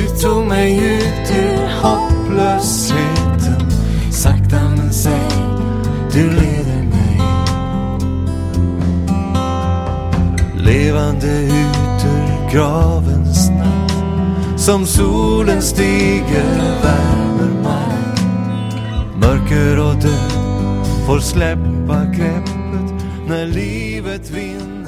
Du tog mig ut ur hopplösheten. Sakta men säg, du leder mig levande ut ur gravens natt. Som solen stiger värmer mark. Mörker och död får släppa greppet när livet vinner.